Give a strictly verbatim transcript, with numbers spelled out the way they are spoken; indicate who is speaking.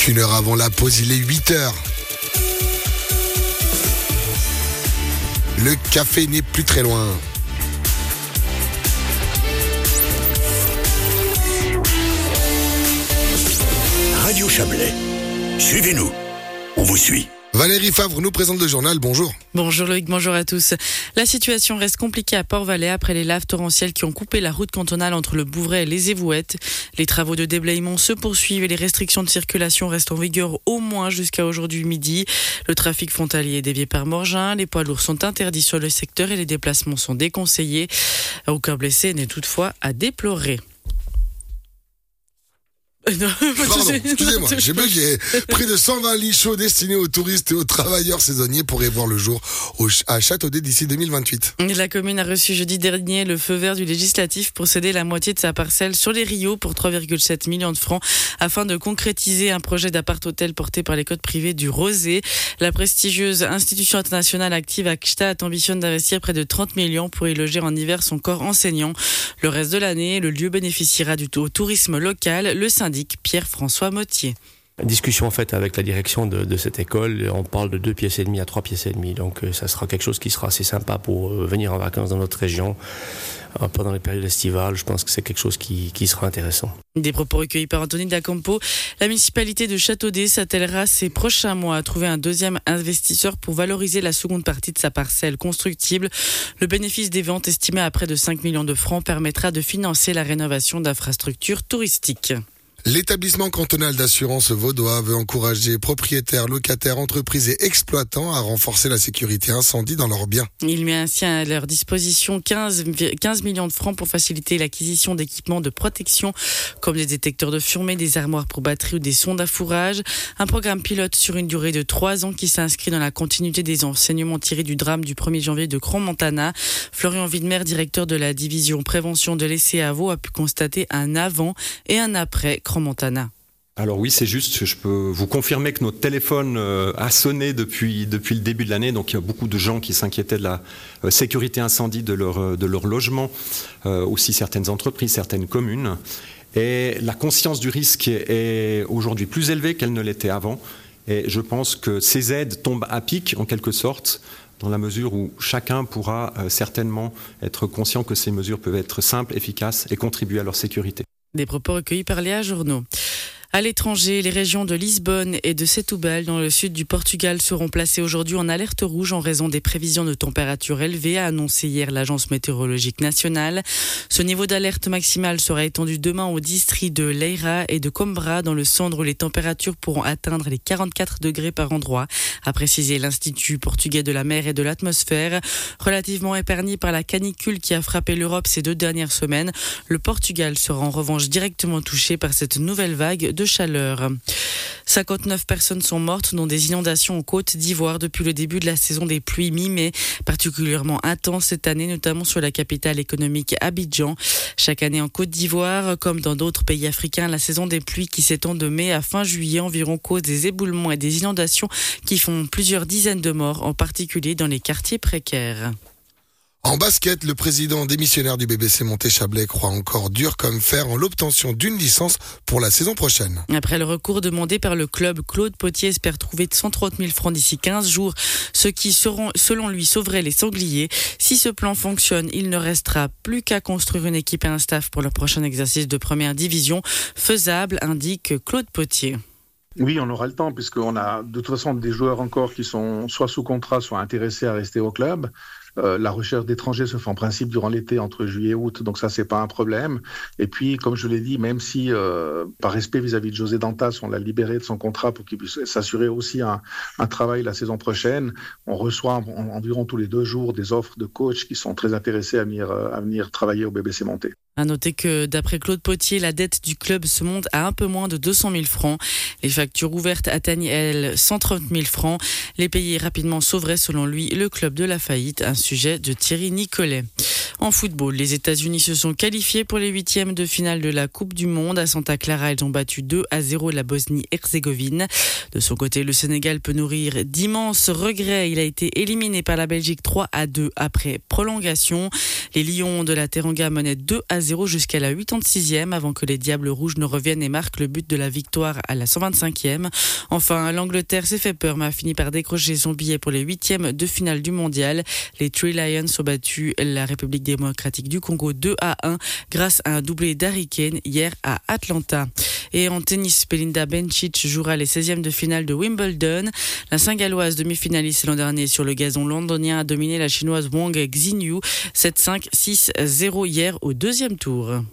Speaker 1: qu'une heure avant la pause, il est huit heures. Le café n'est plus très loin.
Speaker 2: Radio Chablais, suivez-nous, on vous suit.
Speaker 1: Valérie Favre nous présente le journal, bonjour.
Speaker 3: Bonjour Loïc, bonjour à tous. La situation reste compliquée à Port-Valais après les laves torrentielles qui ont coupé la route cantonale entre le Bouvray et les Évouettes. Les travaux de déblayement se poursuivent et les restrictions de circulation restent en vigueur au moins jusqu'à aujourd'hui midi. Le trafic frontalier est dévié par Morgin, les poids lourds sont interdits sur le secteur et les déplacements sont déconseillés. Aucun blessé n'est toutefois à déplorer.
Speaker 1: Non, Pardon, excusez-moi, j'ai bugué. Près de cent vingt lits chauds destinés aux touristes et aux travailleurs saisonniers pourraient voir le jour au, à Châteaudet d'ici deux mille vingt-huit.
Speaker 3: La commune a reçu jeudi dernier le feu vert du législatif pour céder la moitié de sa parcelle sur les Rios pour trois virgule sept millions de francs afin de concrétiser un projet d'appart-hôtel porté par l'école privée du Rosé. La prestigieuse institution internationale active Akstadt ambitionne d'investir près de trente millions pour y loger en hiver son corps enseignant. Le reste de l'année, le lieu bénéficiera du tourisme local. Le syndic Pierre-François Mottier.
Speaker 4: Discussion faite avec la direction de, de cette école, on parle de deux pièces et demie à trois pièces et demie, donc ça sera quelque chose qui sera assez sympa pour venir en vacances dans notre région pendant les périodes estivales. Je pense que c'est quelque chose qui, qui sera intéressant.
Speaker 3: Des propos recueillis par Anthony Dacampo. La municipalité de Châteaudet s'attellera ces prochains mois à trouver un deuxième investisseur pour valoriser la seconde partie de sa parcelle constructible. Le bénéfice des ventes estimé à près de cinq millions de francs permettra de financer la rénovation d'infrastructures touristiques.
Speaker 1: L'établissement cantonal d'assurance vaudois veut encourager propriétaires, locataires, entreprises et exploitants à renforcer la sécurité incendie dans leurs biens.
Speaker 3: Il met ainsi à leur disposition quinze, quinze millions de francs pour faciliter l'acquisition d'équipements de protection comme des détecteurs de fumée, des armoires pour batterie ou des sondes à fourrage. Un programme pilote sur une durée de trois ans qui s'inscrit dans la continuité des enseignements tirés du drame du premier janvier de Crans-Montana. Florian Widmer, directeur de la division prévention de l'E C A V O, a pu constater un avant et un après Crans-Montana.
Speaker 5: Alors oui, c'est juste, je peux vous confirmer que notre téléphone euh, a sonné depuis, depuis le début de l'année, donc il y a beaucoup de gens qui s'inquiétaient de la euh, sécurité incendie de leur, de leur logement, euh, aussi certaines entreprises, certaines communes. Et la conscience du risque est aujourd'hui plus élevée qu'elle ne l'était avant. Et je pense que ces aides tombent à pic, en quelque sorte, dans la mesure où chacun pourra euh, certainement être conscient que ces mesures peuvent être simples, efficaces et contribuer à leur sécurité.
Speaker 3: Des propos recueillis par Léa Journeau. À l'étranger, les régions de Lisbonne et de Setúbal, dans le sud du Portugal, seront placées aujourd'hui en alerte rouge en raison des prévisions de températures élevées, a annoncé hier l'Agence météorologique nationale. Ce niveau d'alerte maximale sera étendu demain aux districts de Leiria et de Coimbra, dans le centre où les températures pourront atteindre les quarante-quatre degrés par endroit, a précisé l'Institut portugais de la mer et de l'atmosphère. Relativement épargné par la canicule qui a frappé l'Europe ces deux dernières semaines, le Portugal sera en revanche directement touché par cette nouvelle vague de chaleur. cinquante-neuf personnes sont mortes dans des inondations en Côte d'Ivoire depuis le début de la saison des pluies mi-mai, particulièrement intense cette année, notamment sur la capitale économique Abidjan. Chaque année en Côte d'Ivoire, comme dans d'autres pays africains, la saison des pluies qui s'étend de mai à fin juillet environ cause des éboulements et des inondations qui font plusieurs dizaines de morts, en particulier dans les quartiers précaires.
Speaker 1: En basket, le président démissionnaire du B B C Monté-Chablais croit encore dur comme fer en l'obtention d'une licence pour la saison prochaine.
Speaker 3: Après le recours demandé par le club, Claude Potier espère trouver cent trente mille francs d'ici quinze jours, ce qui, seront, selon lui, sauverait les sangliers. Si ce plan fonctionne, il ne restera plus qu'à construire une équipe et un staff pour le prochain exercice de première division. Faisable, indique Claude Potier.
Speaker 6: Oui, on aura le temps puisqu'on a de toute façon des joueurs encore qui sont soit sous contrat, soit intéressés à rester au club. Euh, la recherche d'étrangers se fait en principe durant l'été, entre juillet et août, donc ça, c'est pas un problème. Et puis, comme je l'ai dit, même si, euh, par respect vis-à-vis de José Dantas, on l'a libéré de son contrat pour qu'il puisse s'assurer aussi un, un travail la saison prochaine, on reçoit en, en, environ tous les deux jours des offres de coachs qui sont très intéressés à venir, à venir travailler au B B C Monté.
Speaker 3: À noter que, d'après Claude Potier, la dette du club se monte à un peu moins de deux cent mille francs. Les factures ouvertes atteignent, elles, cent trente mille francs. Les payer rapidement sauverait, selon lui, le club de la faillite, un sujet de Thierry Nicolet. En football, les États-Unis se sont qualifiés pour les huitièmes de finale de la Coupe du Monde. À Santa Clara, ils ont battu deux à zéro la Bosnie-Herzégovine. De son côté, le Sénégal peut nourrir d'immenses regrets. Il a été éliminé par la Belgique trois à deux après prolongation. Les Lions de la Teranga menaient deux à zéro jusqu'à la quatre-vingt-sixième avant que les Diables Rouges ne reviennent et marquent le but de la victoire à la cent vingt-cinquième. Enfin, l'Angleterre s'est fait peur mais a fini par décrocher son billet pour les huitièmes de finale du mondial. Les Three Lions ont battu la République démocratique du Congo deux à un grâce à un doublé d'Harry Kane hier à Atlanta. Et en tennis, Belinda Bencic jouera les seizièmes de finale de Wimbledon. La Saint-Galloise demi-finaliste l'an dernier sur le gazon londonien a dominé la chinoise Wang Xinyu sept cinq six zéro hier au deuxième tour.